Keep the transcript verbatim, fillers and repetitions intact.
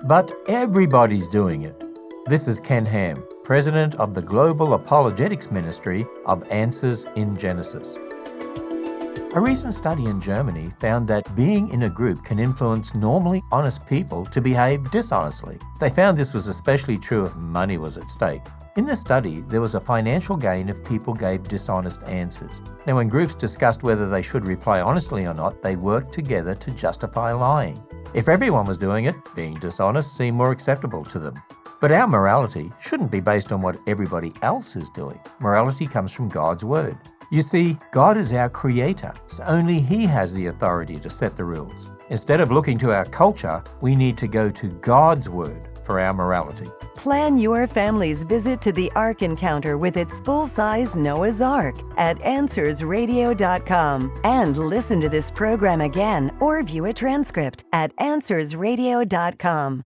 But everybody's doing it. This is Ken Ham, President of the Global Apologetics Ministry of Answers in Genesis. A recent study in Germany found that being in a group can influence normally honest people to behave dishonestly. They found this was especially true if money was at stake. In the study, there was a financial gain if people gave dishonest answers. Now, when groups discussed whether they should reply honestly or not, they worked together to justify lying. If everyone was doing it, being dishonest seemed more acceptable to them. But our morality shouldn't be based on what everybody else is doing. Morality comes from God's Word. You see, God is our creator, so only He has the authority to set the rules. Instead of looking to our culture, we need to go to God's Word for our morality. Plan your family's visit to the Ark Encounter with its full-size Noah's Ark at answers radio dot com and listen to this program again or view a transcript at answers radio dot com.